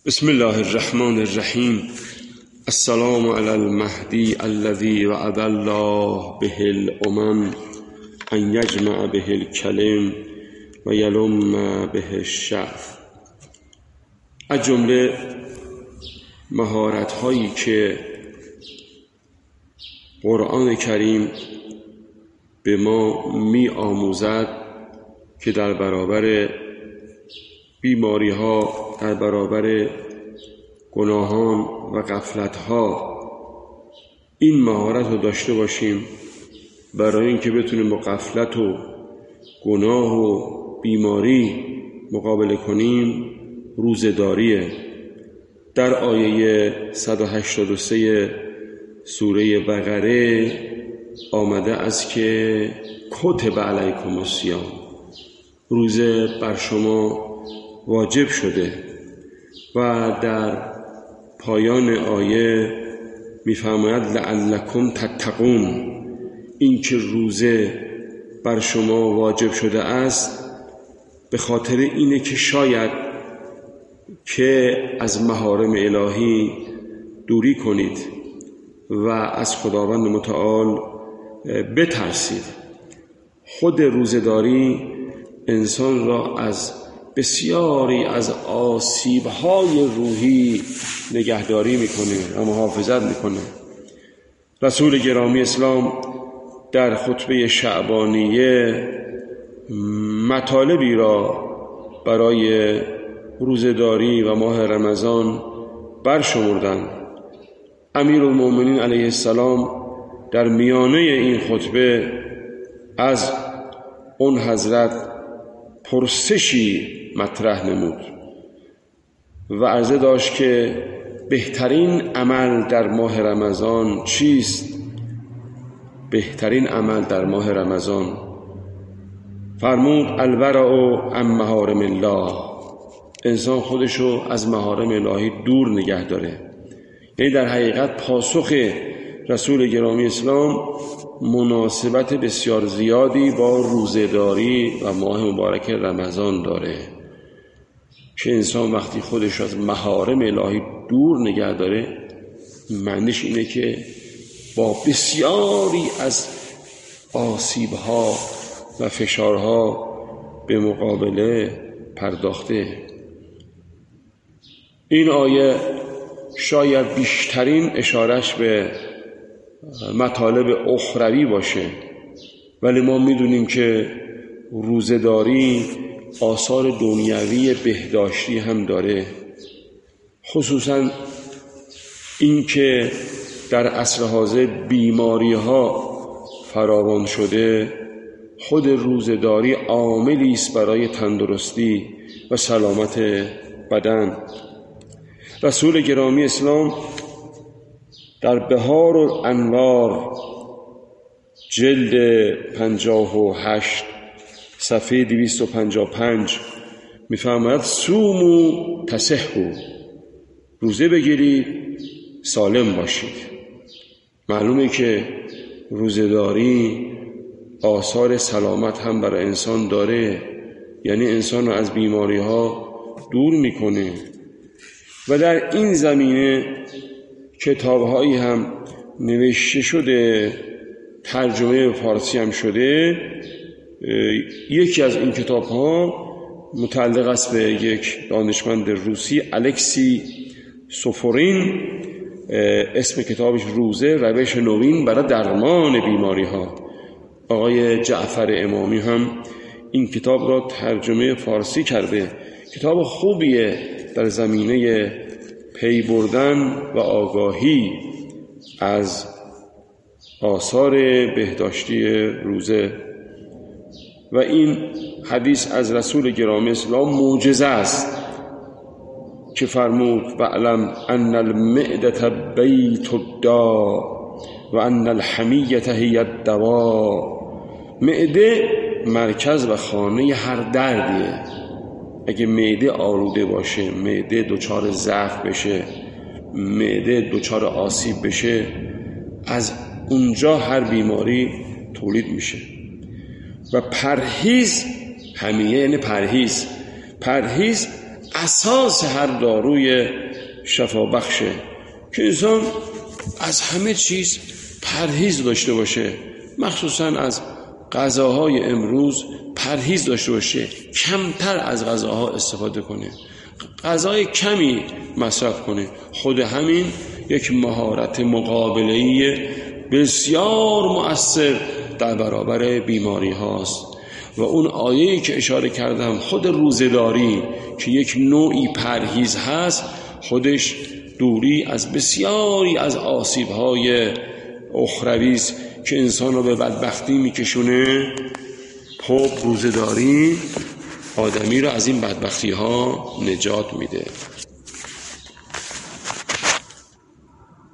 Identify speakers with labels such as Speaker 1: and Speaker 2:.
Speaker 1: بسم الله الرحمن الرحیم. السلام علی المهدی الذی وعد الله به الامم ان یجمع به الکلم و یلم به الشعف. از جمله مهارت هایی که قرآن کریم به ما می آموزد که در برابر بیماری ها، در برابر گناهان و غفلت ها این مهارت رو داشته باشیم برای اینکه بتونیم با غفلت و گناه و بیماری مقابله کنیم. روزه‌داریه. در آیه 183 سوره بقره آمده است که کتب علیکم الصیام، روزه بر شما واجب شده. و در پایان آیه می‌فرماید لعلکم تتقون، این که روزه بر شما واجب شده است به خاطر اینه که شاید که از محارم الهی دوری کنید و از خداوند متعال بترسید. خود روزه‌داری انسان را از بسیاری از آسیب‌های روحی نگهداری میکنه و محافظت میکنه. رسول گرامی اسلام در خطبه شعبانیه مطالبی را برای روزه‌داری و ماه رمضان برشمردند. امیرالمومنین علیه السلام در میانه این خطبه از اون حضرت پرسشی مطرح نمود و عرضه داشت که بهترین عمل در ماه رمضان چیست؟ بهترین عمل در ماه رمضان فرمود الورع عن محارم الله، انسان خودشو از محارم الهی دور نگه داره. یعنی در حقیقت پاسخ رسول گرامی اسلام مناسبت بسیار زیادی با روزه‌داری و ماه مبارک رمضان داره که انسان وقتی خودش از محارم الهی دور نگه داره معنیش اینه که با بسیاری از آسیب‌ها و فشارها به مقابله پرداخته. این آیه شاید بیشترین اشارش به مطالب اخروی باشه، ولی ما میدونیم که روزه‌داری آثار دنیوی بهداشتی هم داره. خصوصا این که در عصر حاضر بیماری ها فراوان شده، خود روزه‌داری عاملی است برای تندرستی و سلامت بدن. رسول گرامی اسلام در بهار الانوار جلد 58 صفحه 255 می‌فرماید صوموا تصحوا، روزه بگیرید سالم باشید. معلومه که روزه‌داری آثار سلامت هم برای انسان داره، یعنی انسان رو از بیماری‌ها دور می‌کنه. و در این زمینه کتاب‌هایی هم نوشته شده، ترجمه به فارسی هم شده. یکی از این کتاب‌ها متعلق است به یک دانشمند روسی الکسی سوفورین، اسم کتابش روزه روش نوین برای درمان بیماری‌ها. آقای جعفر امامی هم این کتاب را ترجمه فارسی کرده. کتاب خوبیه در زمینه پی بردن و آگاهی از آثار بهداشتی روزه. و این حدیث از رسول گرامی اسلام معجزه است که فرمود واعلم ان المعده بیت الداء و ان الحمیه هی الدواء. معده مرکز و خانه هر دردیه. اگه معده آلوده باشه، معده دچار ضعف بشه، معده دچار آسیب بشه، از اونجا هر بیماری تولید میشه. و پرهیز، همیه یعنی پرهیز اساس هر داروی شفابخشه که انسان از همه چیز پرهیز داشته باشه، مخصوصا از غذاهای امروز پرهیز داشته باشه، کمتر از غذاها استفاده کنه، غذای کمی مصرف کنه. خود همین یک مهارت مقابله‌ای بسیار مؤثر در برابر بیماری هاست. و اون آیه‌ای که اشاره کردم، خود روزه‌داری که یک نوعی پرهیز هست، خودش دوری از بسیاری از آسیب‌های اخروی است که انسان رو به بدبختی میکشونه. خب روزه‌داری آدمی رو از این بدبختی ها نجات میده.